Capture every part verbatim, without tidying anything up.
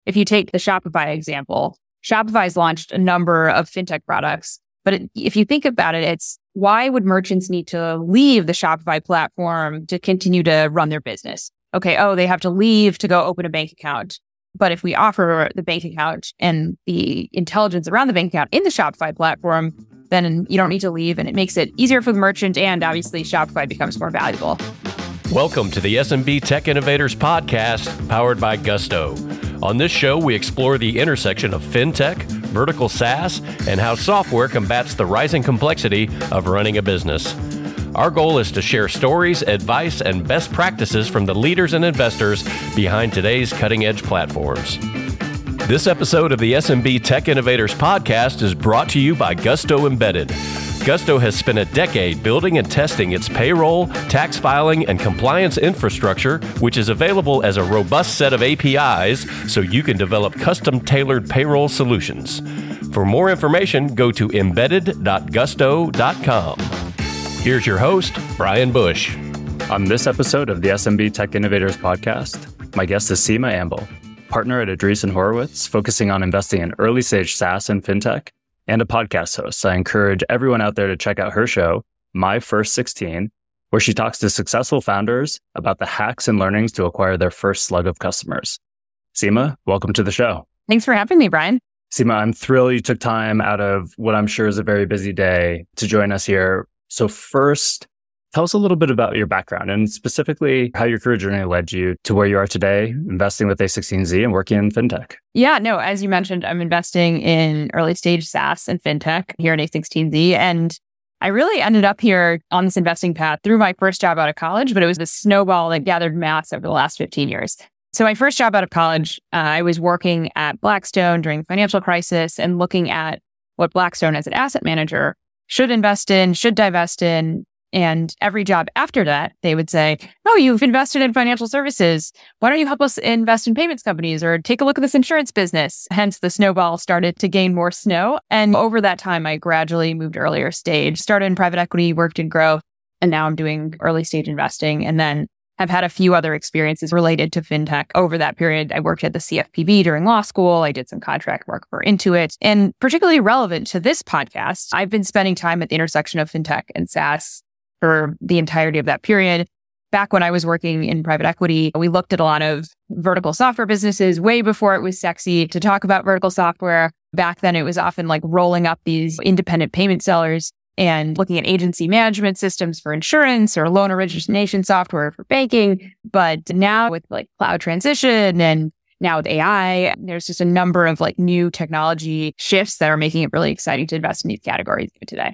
if you take the Shopify example, Shopify's launched a number of fintech products. But it, if you think about it, it's why would merchants need to leave the Shopify platform to continue to run their business? Okay, oh, they have to leave to go open a bank account. But if we offer the bank account and the intelligence around the bank account in the Shopify platform, then you don't need to leave, and it makes it easier for the merchant, and obviously Shopify becomes more valuable. Welcome to the S M B Tech Innovators Podcast, powered by Gusto. On this show, we explore the intersection of fintech, vertical SaaS, and how software combats the rising complexity of running a business. Our goal is to share stories, advice, and best practices from the leaders and investors behind today's cutting-edge platforms. This episode of the S M B Tech Innovators Podcast is brought to you by Gusto Embedded. Gusto has spent a decade building and testing its payroll, tax filing, and compliance infrastructure, which is available as a robust set of A P Is so you can develop custom-tailored payroll solutions. For more information, go to embedded dot gusto dot com. Here's your host, Brian Bush. On this episode of the S M B Tech Innovators Podcast, my guest is Seema Ambal, partner at Andreessen Horowitz, focusing on investing in early-stage SaaS and fintech, and a podcast host. I encourage everyone out there to check out her show, My First sixteen, where she talks to successful founders about the hacks and learnings to acquire their first slug of customers. Seema, welcome to the show. Thanks for having me, Brian. Seema, I'm thrilled you took time out of what I'm sure is a very busy day to join us here. So first, tell us a little bit about your background and specifically how your career journey led you to where you are today, investing with A sixteen Z and working in fintech. Yeah, no, as you mentioned, I'm investing in early stage SaaS and fintech here at A sixteen Z. And I really ended up here on this investing path through my first job out of college, but it was the snowball that gathered mass over the last fifteen years. So my first job out of college, uh, I was working at Blackstone during the financial crisis and looking at what Blackstone as an asset manager should invest in, should divest in. And every job after that, they would say, oh, you've invested in financial services. Why don't you help us invest in payments companies or take a look at this insurance business? Hence, the snowball started to gain more snow. And over that time, I gradually moved earlier stage, started in private equity, worked in growth, and now I'm doing early stage investing. And then have had a few other experiences related to fintech over that period. I worked at the C F P B during law school. I did some contract work for Intuit. And particularly relevant to this podcast, I've been spending time at the intersection of fintech and SaaS for the entirety of that period. Back when I was working in private equity, we looked at a lot of vertical software businesses way before it was sexy to talk about vertical software. Back then, it was often like rolling up these independent payment sellers and looking at agency management systems for insurance or loan origination software for banking. But now with like cloud transition and now with A I, there's just a number of like new technology shifts that are making it really exciting to invest in these categories today.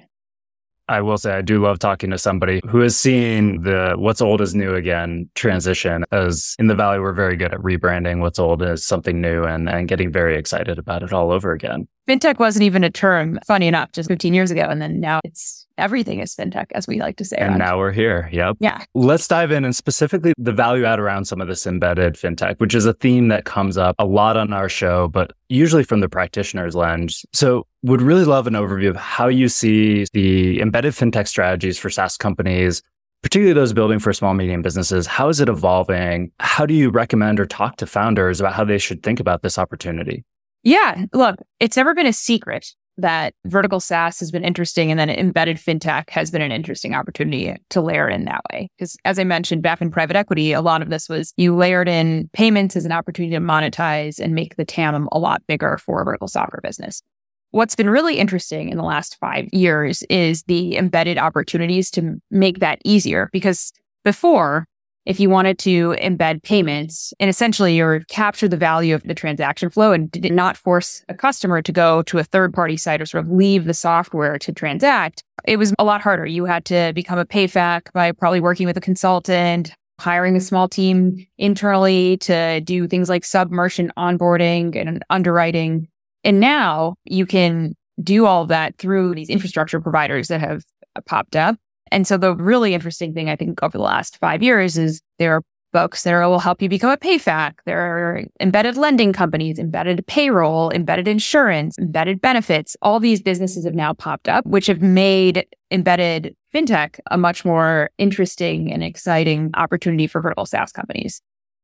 I will say I do love talking to somebody who is seeing the what's old is new again transition. As in the Valley, we're very good at rebranding what's old as something new and, and getting very excited about it all over again. Fintech wasn't even a term, funny enough, just fifteen years ago. And then now it's everything is fintech, as we like to say. And around. now we're here. Yep. Yeah. Let's dive in and specifically the value add around some of this embedded fintech, which is a theme that comes up a lot on our show, but usually from the practitioner's lens. So would really love an overview of how you see the embedded fintech strategies for SaaS companies, particularly those building for small, medium businesses. How is it evolving? How do you recommend or talk to founders about how they should think about this opportunity? Yeah, look, it's never been a secret that vertical SaaS has been interesting and then embedded fintech has been an interesting opportunity to layer in that way. Because as I mentioned, back in private equity, a lot of this was you layered in payments as an opportunity to monetize and make the T A M a lot bigger for a vertical software business. What's been really interesting in the last five years is the embedded opportunities to make that easier. Because before, if you wanted to embed payments and essentially you capture the value of the transaction flow and did not force a customer to go to a third party site or sort of leave the software to transact, it was a lot harder. You had to become a payfac by probably working with a consultant, hiring a small team internally to do things like sub-merchant onboarding and underwriting. And now you can do all of that through these infrastructure providers that have popped up. And so the really interesting thing, I think, over the last five years is there are folks that will help you become a payfac. There are embedded lending companies, embedded payroll, embedded insurance, embedded benefits. All these businesses have now popped up, which have made embedded fintech a much more interesting and exciting opportunity for vertical SaaS companies.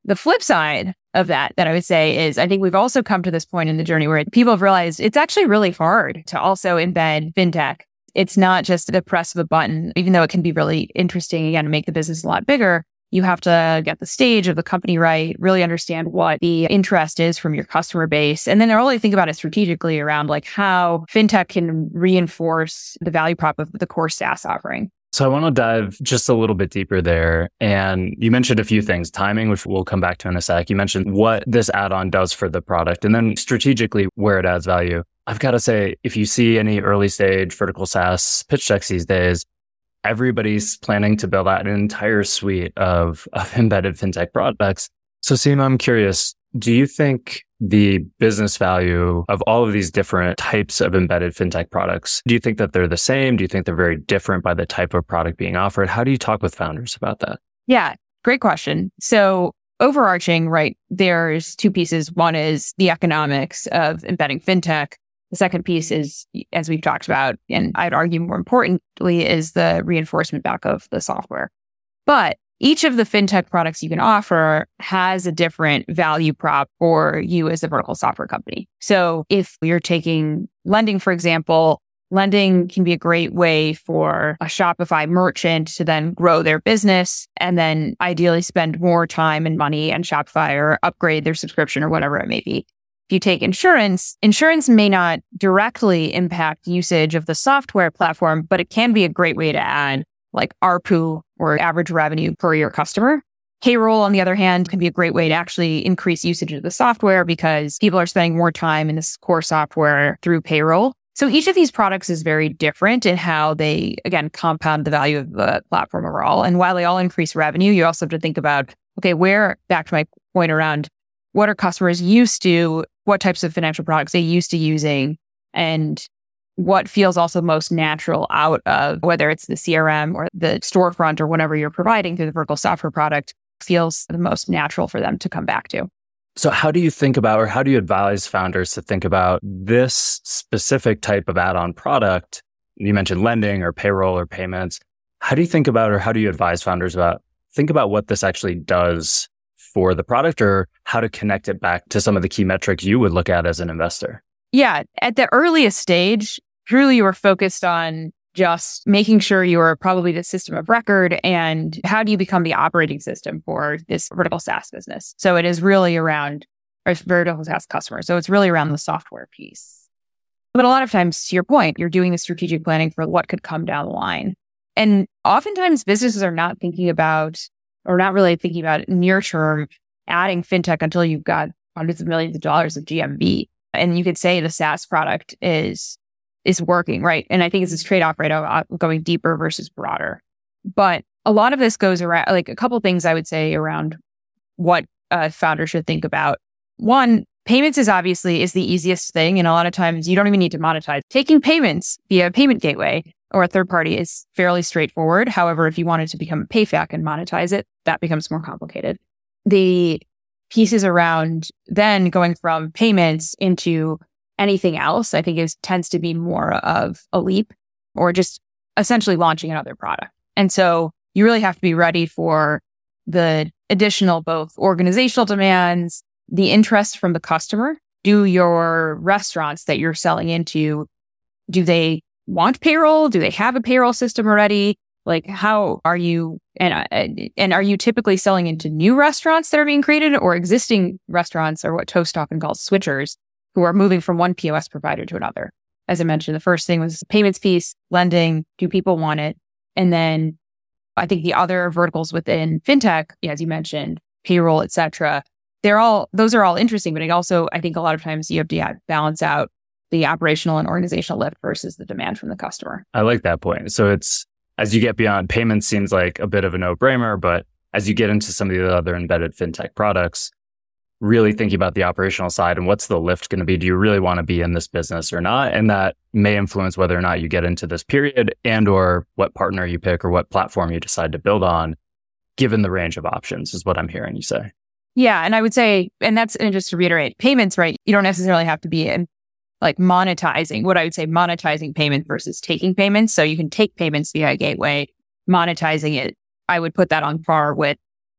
The flip side of that, that I would say is I think we've also come to this point in the journey where people have realized it's actually really hard to also embed fintech. It's not just the press of a button, even though it can be really interesting, again, to make the business a lot bigger. You have to get the stage of the company right, really understand what the interest is from your customer base, and then really think about it strategically around like how fintech can reinforce the value prop of the core SaaS offering. So I want to dive just a little bit deeper there. And you mentioned a few things, timing, which we'll come back to in a sec. You mentioned what this add-on does for the product, and then strategically where it adds value. I've got to say, if you see any early stage vertical SaaS pitch decks these days, everybody's planning to build out an entire suite of, of embedded fintech products. So Seema, I'm curious, do you think the business value of all of these different types of embedded fintech products, do you think that they're the same? Do you think they're very different by the type of product being offered? How do you talk with founders about that? Yeah, great question. So overarching, right, there's two pieces. One is the economics of embedding fintech. The second piece is, as we've talked about, and I'd argue more importantly, is the reinforcement back of the software. But each of the fintech products you can offer has a different value prop for you as a vertical software company. So if you're taking lending, for example, lending can be a great way for a Shopify merchant to then grow their business and then ideally spend more time and money on Shopify or upgrade their subscription or whatever it may be. If you take insurance, insurance may not directly impact usage of the software platform, but it can be a great way to add like A R P U or average revenue per your customer. Payroll, on the other hand, can be a great way to actually increase usage of the software because people are spending more time in this core software through payroll. So each of these products is very different in how they, again, compound the value of the platform overall. And while they all increase revenue, you also have to think about, okay, where, back to my point around what are customers used to, what types of financial products they used to using, and what feels also most natural out of whether it's the C R M or the storefront or whatever you're providing through the vertical software product feels the most natural for them to come back to. So how do you think about, or how do you advise founders to think about this specific type of add-on product? You mentioned lending or payroll or payments. How do you think about, or how do you advise founders about, think about what this actually does for the product or how to connect it back to some of the key metrics you would look at as an investor? Yeah, at the earliest stage, truly you were focused on just making sure you are probably the system of record and how do you become the operating system for this vertical SaaS business. So it is really around our vertical SaaS customer. So it's really around the software piece. But a lot of times, to your point, you're doing the strategic planning for what could come down the line. And oftentimes businesses are not thinking about, or not really thinking about near term adding fintech until you've got hundreds of millions of dollars of G M V. And you could say the SaaS product is is working, right? And I think it's this trade-off, right, of going deeper versus broader. But a lot of this goes around, like a couple things I would say around what a founder should think about. One, payments is obviously is the easiest thing. And a lot of times you don't even need to monetize. Taking payments via a payment gateway or a third party is fairly straightforward. However, if you wanted to become a PayFac and monetize it, that becomes more complicated. The pieces around then going from payments into anything else, I think is tends to be more of a leap or just essentially launching another product. And so you really have to be ready for the additional both organizational demands, the interest from the customer. Do your restaurants that you're selling into, do they want payroll? Do they have a payroll system already? Like, how are you, and, and are you typically selling into new restaurants that are being created or existing restaurants, or what Toast often calls switchers, who are moving from one P O S provider to another? As I mentioned, the first thing was the payments piece, lending. Do people want it? And then I think the other verticals within fintech, as you mentioned, payroll, et cetera, they're all, those are all interesting, but it also, I think a lot of times you have to yeah, balance out the operational and organizational lift versus the demand from the customer. I like that point. So it's, as you get beyond payments, seems like a bit of a no-brainer, but as you get into some of the other embedded fintech products, really thinking about the operational side and what's the lift going to be? Do you really want to be in this business or not? And that may influence whether or not you get into this period and or what partner you pick or what platform you decide to build on, given the range of options, is what I'm hearing you say. Yeah. And I would say, and that's, and just to reiterate, payments, right? You don't necessarily have to be in like monetizing, what I would say monetizing payments versus taking payments. So you can take payments via a gateway, monetizing it. I would put that on par with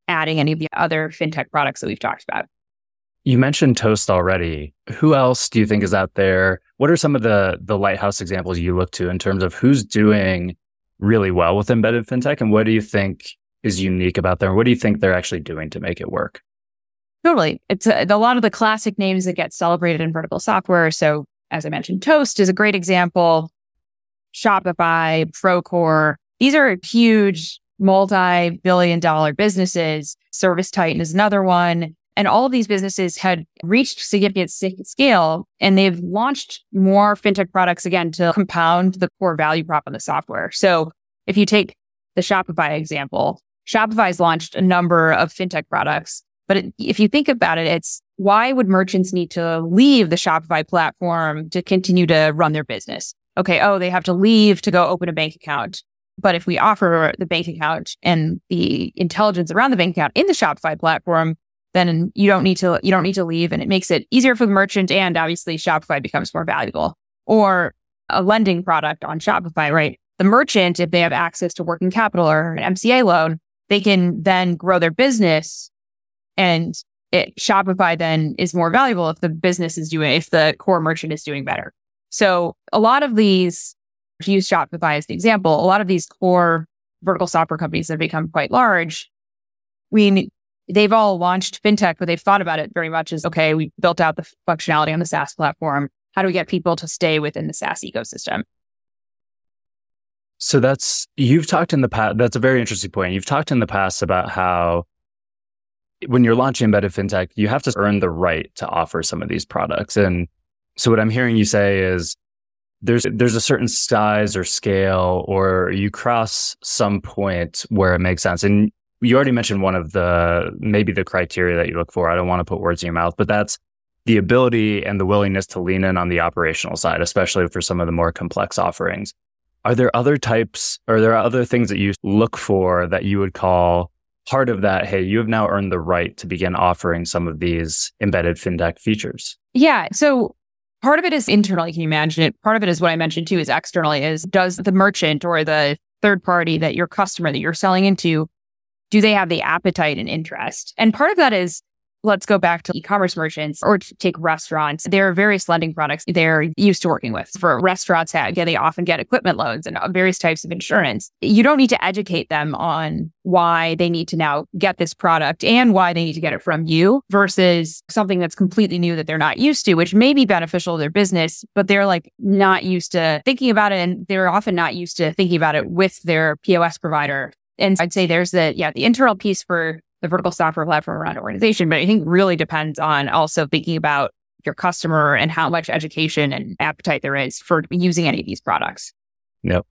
adding any of the other fintech products that we've talked about. You mentioned Toast already. Who else do you think is out there? What are some of the the lighthouse examples you look to in terms of who's doing really well with embedded fintech, and what do you think is unique about them? What do you think they're actually doing to make it work? Totally. It's a, a lot of the classic names that get celebrated in vertical software. So as I mentioned, Toast is a great example. Shopify, Procore. These are huge multi-billion dollar businesses. Service Titan is another one. And all of these businesses had reached significant scale, and they've launched more fintech products again to compound the core value prop of the software. So if you take the Shopify example, Shopify's launched a number of fintech products. But it, if you think about it, it's why would merchants need to leave the Shopify platform to continue to run their business? Okay, oh, they have to leave to go open a bank account. But if we offer the bank account and the intelligence around the bank account in the Shopify platform, then you don't need to you don't need to leave, and it makes it easier for the merchant, and obviously Shopify becomes more valuable. Or a lending product on Shopify, right? The merchant, if they have access to working capital or an M C A loan, they can then grow their business, and it, Shopify then is more valuable if the business is doing, if the core merchant is doing better. So a lot of these, to use Shopify as the example, a lot of these core vertical software companies that have become quite large, we they've all launched fintech, but they've thought about it very much as, okay, we built out the functionality on the SaaS platform. How do we get people to stay within the SaaS ecosystem? So that's, you've talked in the past, that's a very interesting point. You've talked in the past about how when you're launching embedded fintech, you have to earn the right to offer some of these products. And so what I'm hearing you say is there's there's a certain size or scale, or you cross some point where it makes sense. And you already mentioned one of the, maybe the criteria that you look for. I don't want to put words in your mouth, but that's the ability and the willingness to lean in on the operational side, especially for some of the more complex offerings. Are there other types, or are there other things that you look for that you would call part of that? Hey, you have now earned the right to begin offering some of these embedded fintech features. Yeah. So part of it is internally, can you imagine it? Part of it is what I mentioned too, is externally, is does the merchant or the third party that your customer that you're selling into, do they have the appetite and interest? And part of that is, let's go back to e-commerce merchants, or to take restaurants. There are various lending products they're used to working with. For restaurants, yeah, they often get equipment loans and various types of insurance. You don't need to educate them on why they need to now get this product and why they need to get it from you versus something that's completely new that they're not used to, which may be beneficial to their business, but they're like not used to thinking about it. And they're often not used to thinking about it with their P O S provider. And I'd say there's the, yeah, the internal piece for the vertical software platform around organization, but I think really depends on also thinking about your customer and how much education and appetite there is for using any of these products. Yep.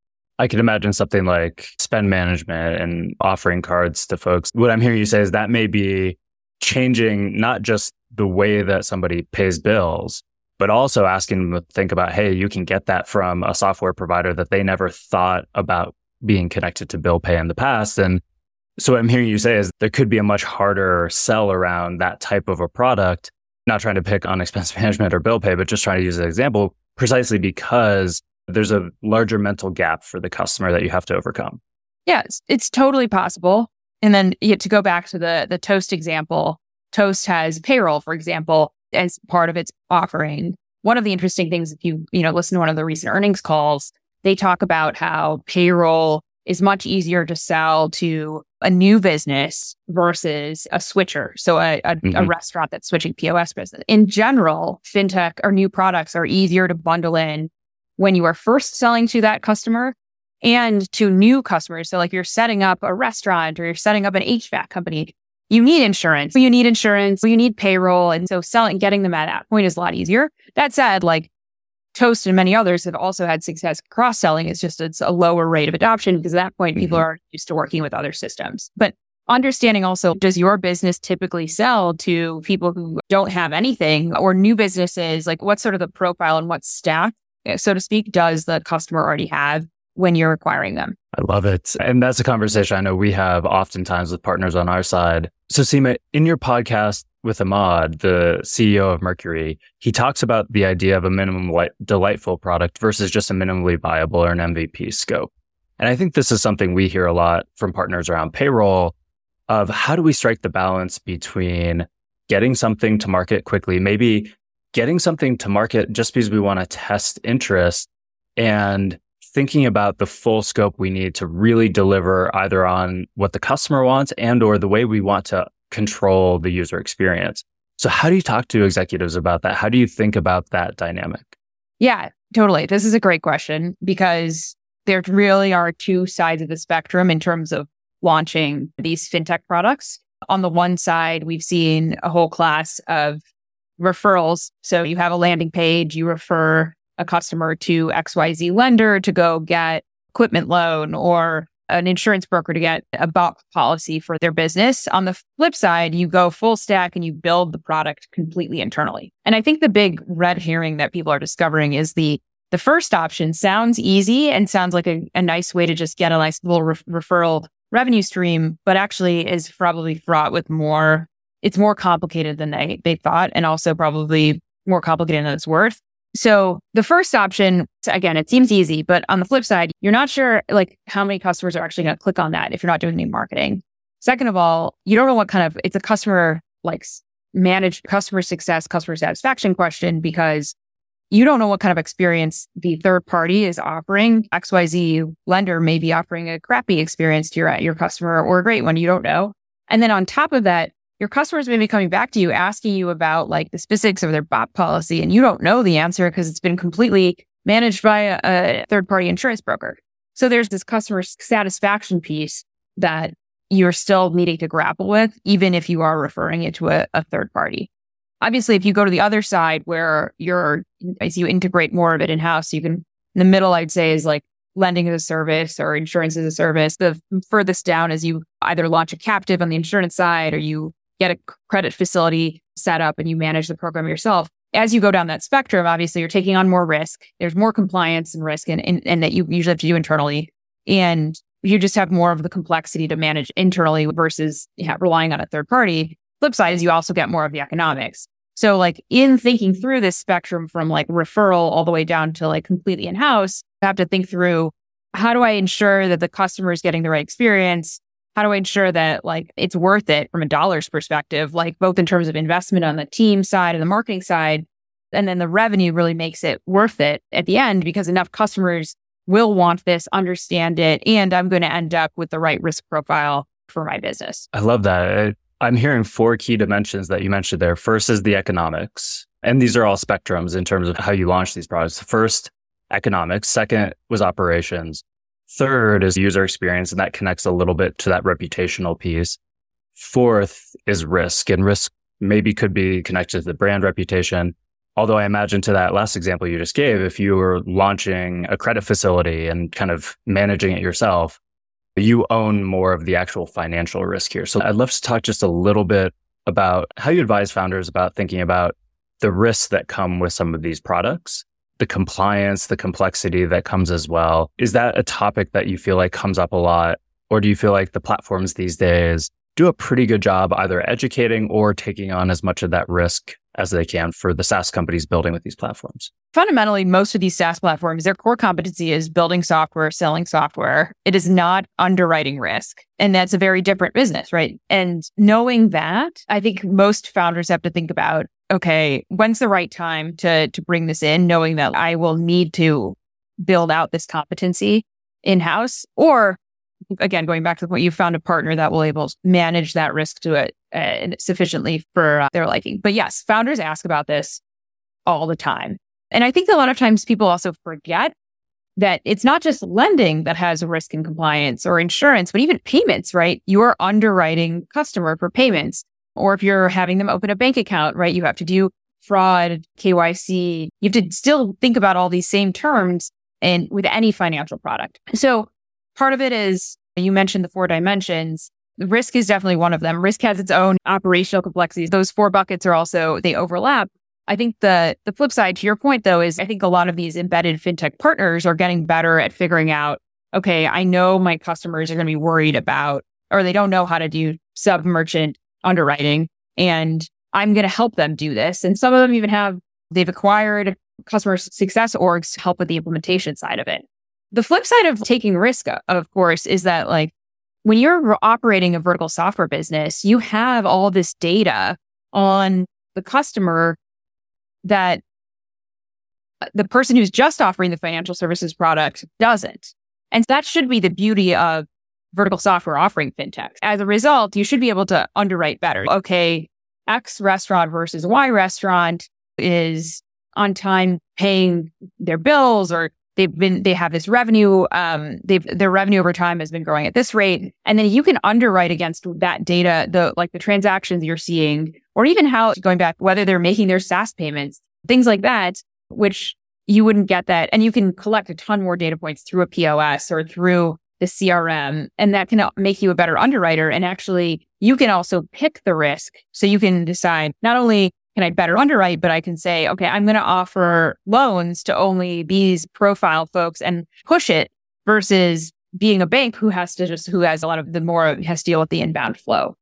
I could imagine something like spend management and offering cards to folks. What I'm hearing you say is that may be changing not just the way that somebody pays bills, but also asking them to think about, hey, you can get that from a software provider that they never thought about being connected to bill pay in the past. And so what I'm hearing you say is there could be a much harder sell around that type of a product, not trying to pick on expense management or bill pay, but just trying to use an example precisely because there's a larger mental gap for the customer that you have to overcome. Yeah, it's, it's totally possible. And then you to go back to the, the Toast example, Toast has payroll, for example, as part of its offering. One of the interesting things, if you, you know, listen to one of the recent earnings calls, they talk about how payroll is much easier to sell to a new business versus a switcher. So a, a, mm-hmm. a restaurant that's switching P O S business. In general, fintech or new products are easier to bundle in when you are first selling to that customer and to new customers. So like you're setting up a restaurant or you're setting up an H V A C company, you need insurance. You need insurance, you need payroll. And so selling, getting them at that point is a lot easier. That said, like Toast and many others have also had success cross-selling. It's just it's a lower rate of adoption because at that point, people mm-hmm. are used to working with other systems. But understanding also, does your business typically sell to people who don't have anything or new businesses? Like what's sort of the profile and what stack, so to speak, does the customer already have when you're acquiring them? I love it. And that's a conversation I know we have oftentimes with partners on our side. So Seema, in your podcast with Ahmad, the C E O of Mercury, he talks about the idea of a minimum li- delightful product versus just a minimally viable or an M V P scope. And I think this is something we hear a lot from partners around payroll. of how do we strike the balance between getting something to market quickly, maybe getting something to market just because we want to test interest, and thinking about the full scope we need to really deliver either on what the customer wants and or the way we want to control the user experience. So how do you talk to executives about that? How do you think about that dynamic? Yeah, totally. This is a great question because there really are two sides of the spectrum in terms of launching these fintech products. On the one side, we've seen a whole class of referrals. So you have a landing page, you refer a customer to X Y Z lender to go get equipment loan, or an insurance broker to get a B O P policy for their business. On the flip side, you go full stack and you build the product completely internally. And I think the big red herring that people are discovering is the the first option sounds easy and sounds like a, a nice way to just get a nice little re- referral revenue stream, but actually is probably fraught with more. It's more complicated than they they thought, and also probably more complicated than it's worth. So the first option, again, it seems easy, but on the flip side, you're not sure like how many customers are actually going to click on that if you're not doing any marketing. Second of all, you don't know what kind of, it's a customer like managed customer success, customer satisfaction question, because you don't know what kind of experience the third party is offering. X Y Z lender may be offering a crappy experience to your, your customer or a great one. You don't know. And then on top of that, your customers may be coming back to you, asking you about like the specifics of their B O P policy, and you don't know the answer because it's been completely managed by a, a third-party insurance broker. So there's this customer satisfaction piece that you're still needing to grapple with, even if you are referring it to a, a third party. Obviously, if you go to the other side where you're, as you integrate more of it in-house, you can, in the middle, I'd say is like lending as a service or insurance as a service. The furthest down is you either launch a captive on the insurance side or you get a credit facility set up and you manage the program yourself. As you go down that spectrum, obviously you're taking on more risk. There's more compliance and risk and, and, and that you usually have to do internally. And you just have more of the complexity to manage internally versus yeah, relying on a third party. Flip side is you also get more of the economics. So like in thinking through this spectrum from like referral all the way down to like completely in-house, you have to think through, how do I ensure that the customer is getting the right experience? How do I ensure that like it's worth it from a dollars perspective, like both in terms of investment on the team side and the marketing side, and then the revenue really makes it worth it at the end because enough customers will want this, understand it, and I'm going to end up with the right risk profile for my business. I love that. I'm hearing four key dimensions that you mentioned there. First is the economics, and these are all spectrums in terms of how you launch these products. First, economics. Second was operations. Third is user experience, and that connects a little bit to that reputational piece. Fourth is risk, and risk maybe could be connected to the brand reputation. Although I imagine to that last example you just gave, if you were launching a credit facility and kind of managing it yourself, you own more of the actual financial risk here. So I'd love to talk just a little bit about how you advise founders about thinking about the risks that come with some of these products, the compliance, the complexity that comes as well. Is that a topic that you feel like comes up a lot? Or do you feel like the platforms these days do a pretty good job either educating or taking on as much of that risk as they can for the SaaS companies building with these platforms? Fundamentally, most of these SaaS platforms, their core competency is building software, selling software. It is not underwriting risk. And that's a very different business, right? And knowing that, I think most founders have to think about, okay, when's the right time to to bring this in, knowing that I will need to build out this competency in-house? Or again, going back to the point, you found a partner that will able to manage that risk to it uh, sufficiently for uh, their liking. But yes, founders ask about this all the time. And I think a lot of times people also forget that it's not just lending that has risk and compliance or insurance, but even payments, right? You are underwriting customer for payments. Or if you're having them open a bank account, right? You have to do fraud, K Y C. You have to still think about all these same terms and with any financial product. So part of it is, you mentioned the four dimensions. Risk is definitely one of them. Risk has its own operational complexities. Those four buckets are also, they overlap. I think the the flip side to your point, though, is I think a lot of these embedded fintech partners are getting better at figuring out, okay, I know my customers are going to be worried about, or they don't know how to do sub-merchant underwriting, and I'm going to help them do this. And some of them even have, they've acquired customer success orgs to help with the implementation side of it. The flip side of taking risk, of course, is that like when you're operating a vertical software business, you have all this data on the customer that the person who's just offering the financial services product doesn't. And that should be the beauty of vertical software offering fintech. As a result, you should be able to underwrite better. Okay, X restaurant versus Y restaurant is on time paying their bills, or they've been, they have this revenue, um, they've, their revenue over time has been growing at this rate. And then you can underwrite against that data, the, like the transactions you're seeing, or even how, going back, whether they're making their SaaS payments, things like that, which you wouldn't get that. And you can collect a ton more data points through a P O S or through the C R M, and that can make you a better underwriter. And actually, you can also pick the risk. So you can decide, not only can I better underwrite, but I can say, okay, I'm going to offer loans to only these profile folks and push it, versus being a bank who has to just, who has a lot of the more, has to deal with the inbound flow.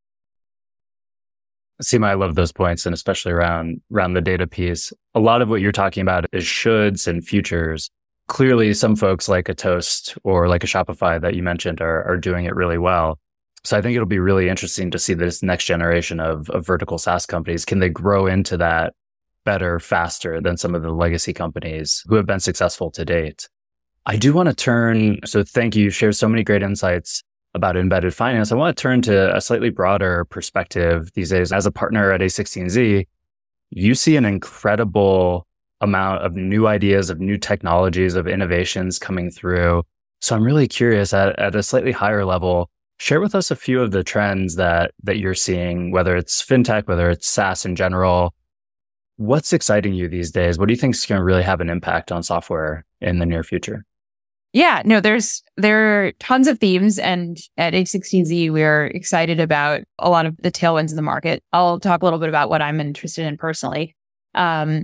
Seema, I love those points, and especially around, around the data piece. A lot of what you're talking about is shoulds and futures. Clearly, some folks like a Toast or like a Shopify that you mentioned are, are doing it really well. So I think it'll be really interesting to see this next generation of, of vertical SaaS companies. Can they grow into that better, faster than some of the legacy companies who have been successful to date? I do want to turn, so thank you, you shared so many great insights about embedded finance. I want to turn to a slightly broader perspective these days. As a partner at A sixteen Z, you see an incredible amount of new ideas, of new technologies, of innovations coming through. So I'm really curious, at, at a slightly higher level, share with us a few of the trends that that you're seeing, whether it's fintech, whether it's SaaS in general. What's exciting you these days? What do you think is going to really have an impact on software in the near future? Yeah, no, there's there are tons of themes, and at A sixteen Z, we're excited about a lot of the tailwinds in the market. I'll talk a little bit about what I'm interested in personally. Um,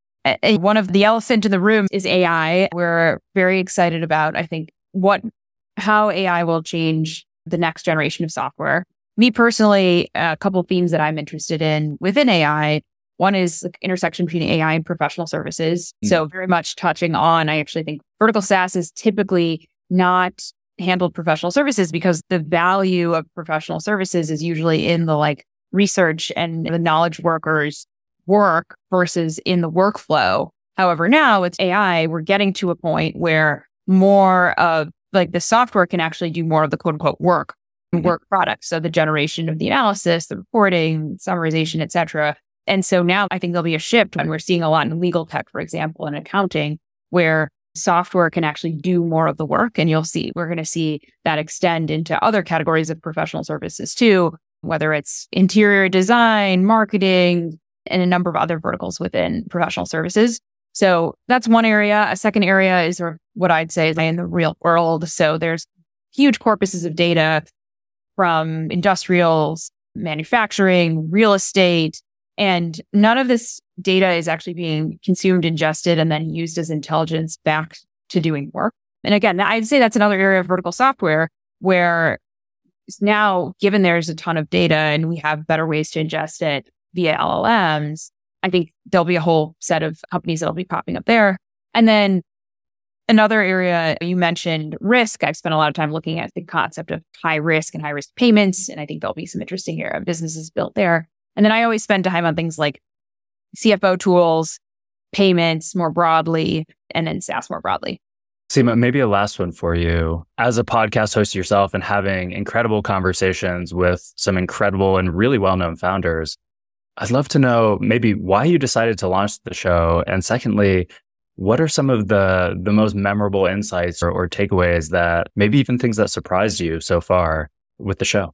one of the elephant in the room is A I. We're very excited about, I think, what how A I will change the next generation of software. Me personally, a couple of themes that I'm interested in within A I. One is the intersection between A I and professional services. Mm. So very much touching on, I actually think vertical SaaS is typically not handled professional services, because the value of professional services is usually in the like research and the knowledge workers work versus in the workflow. However, now with A I, we're getting to a point where more of like the software can actually do more of the quote unquote work, mm-hmm. work products. So the generation of the analysis, the reporting, summarization, et cetera. And so now I think there'll be a shift, and we're seeing a lot in legal tech, for example, and accounting, where software can actually do more of the work. And you'll see, we're going to see that extend into other categories of professional services too, whether it's interior design, marketing, and a number of other verticals within professional services. So that's one area. A second area is what I'd say is in the real world. So there's huge corpuses of data from industrials, manufacturing, real estate, and none of this data is actually being consumed, ingested, and then used as intelligence back to doing work. And again, I'd say that's another area of vertical software where now, given there's a ton of data and we have better ways to ingest it via L L Ms, I think there'll be a whole set of companies that'll be popping up there. And then another area you mentioned, risk. I've spent a lot of time looking at the concept of high risk and high risk payments. And I think there'll be some interesting area of businesses built there. And then I always spend time on things like C F O tools, payments more broadly, and then SaaS more broadly. Seema, maybe a last one for you. As a podcast host yourself and having incredible conversations with some incredible and really well-known founders, I'd love to know maybe why you decided to launch the show. And secondly, what are some of the, the most memorable insights or, or takeaways that maybe even things that surprised you so far with the show?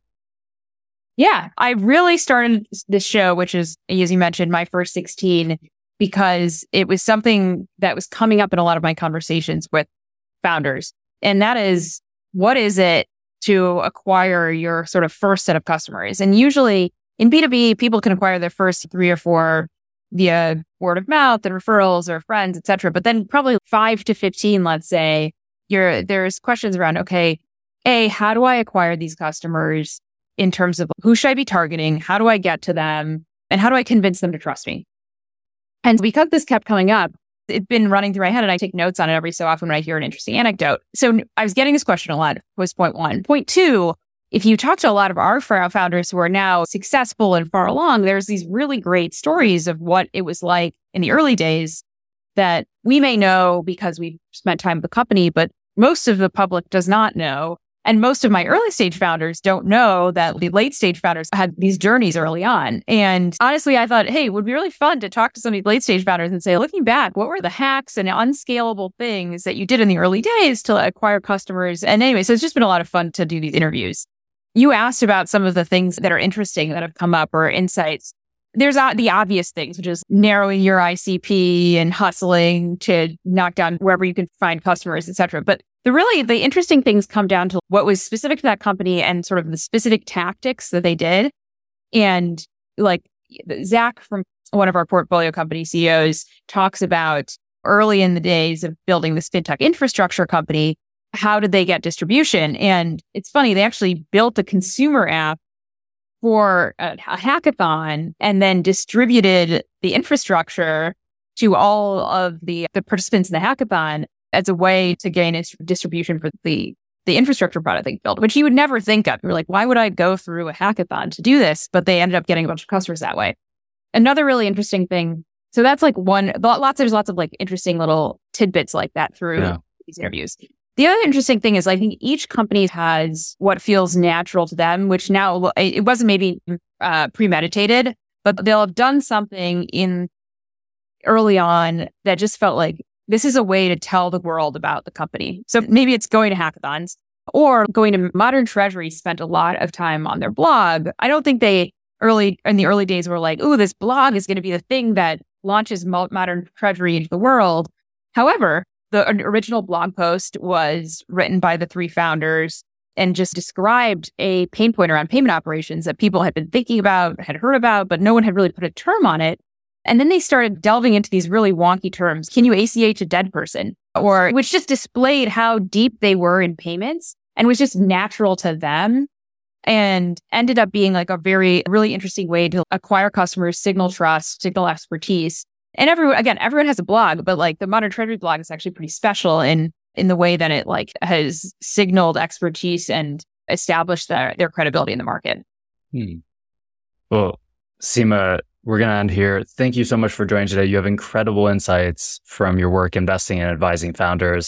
Yeah, I really started this show, which is, as you mentioned, my first sixteen, because it was something that was coming up in a lot of my conversations with founders. And that is, what is it to acquire your sort of first set of customers? And usually in B two B, people can acquire their first three or four via word of mouth and referrals or friends, et cetera. But then probably five to fifteen, let's say, you're, there's questions around, okay, A, how do I acquire these customers in terms of who should I be targeting? How do I get to them? And how do I convince them to trust me? And because this kept coming up, it's been running through my head and I take notes on it every so often when I hear an interesting anecdote. So I was getting this question a lot, was point one. Point two, if you talk to a lot of our founders who are now successful and far along, there's these really great stories of what it was like in the early days that we may know because we've spent time with the company, but most of the public does not know. And most of my early stage founders don't know that the late stage founders had these journeys early on. And honestly, I thought, hey, it would be really fun to talk to some of these late stage founders and say, looking back, what were the hacks and unscalable things that you did in the early days to acquire customers? And anyway, so it's just been a lot of fun to do these interviews. You asked about some of the things that are interesting that have come up or insights. There's the obvious things, which is narrowing your I C P and hustling to knock down wherever you can find customers, et cetera. But the really, the interesting things come down to what was specific to that company and sort of the specific tactics that they did. And like Zach from one of our portfolio company C E Os talks about early in the days of building this fintech infrastructure company, how did they get distribution? And it's funny, they actually built a consumer app for a, a hackathon and then distributed the infrastructure to all of the, the participants in the hackathon as a way to gain its distribution for the, the infrastructure product they built, which you would never think of. You're like, why would I go through a hackathon to do this? But they ended up getting a bunch of customers that way. Another really interesting thing. So that's like one, lots, there's lots of like interesting little tidbits like that through yeah. these interviews. The other interesting thing is I think each company has what feels natural to them, which now it wasn't maybe uh, premeditated, but they'll have done something in early on that just felt like this is a way to tell the world about the company. So maybe it's going to hackathons or going to Modern Treasury spent a lot of time on their blog. I don't think they early in the early days were like, oh, this blog is going to be the thing that launches Modern Treasury into the world. However, the original blog post was written by the three founders and just described a pain point around payment operations that people had been thinking about, had heard about, but no one had really put a term on it. And then they started delving into these really wonky terms. Can you A C H a dead person? Or which just displayed how deep they were in payments and was just natural to them and ended up being like a very, really interesting way to acquire customers, signal trust, signal expertise. And everyone, again, everyone has a blog, but like the Modern Treasury blog is actually pretty special in, in the way that it like has signaled expertise and established their, their credibility in the market. Hmm. Well, Seema, we're going to end here. Thank you so much for joining today. You have incredible insights from your work investing and advising founders.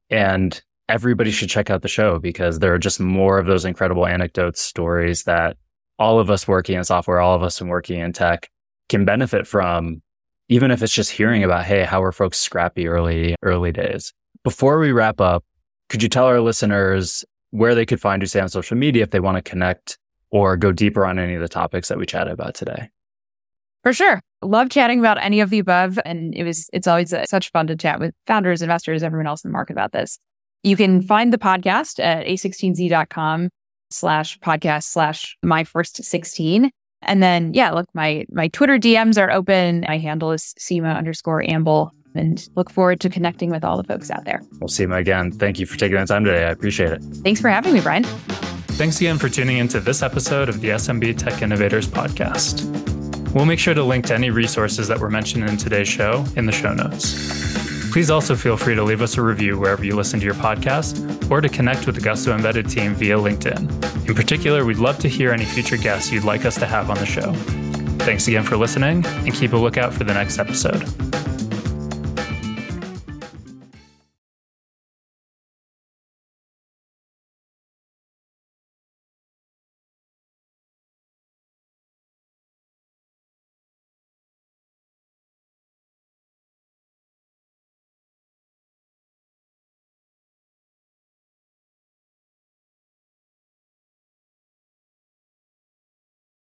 And everybody should check out the show because there are just more of those incredible anecdotes, stories that all of us working in software, all of us working in tech can benefit from, even if it's just hearing about, hey, how are folks scrappy early, early days? Before we wrap up, could you tell our listeners where they could find you, say, on social media if they want to connect or go deeper on any of the topics that we chatted about today? For sure. Love chatting about any of the above. And it was, it's always uh, such fun to chat with founders, investors, everyone else in the market about this. You can find the podcast at a sixteen z dot com slash podcast slash my first sixteen. And then, yeah, look, my, my Twitter D Ms are open. My handle is Seema underscore Amble and look forward to connecting with all the folks out there. Well, Seema, again, thank you for taking the time today. I appreciate it. Thanks for having me, Brian. Thanks again for tuning into this episode of the S M B Tech Innovators podcast. We'll make sure to link to any resources that were mentioned in today's show in the show notes. Please also feel free to leave us a review wherever you listen to your podcast or to connect with the Gusto Embedded team via LinkedIn. In particular, we'd love to hear any future guests you'd like us to have on the show. Thanks again for listening and keep a lookout for the next episode.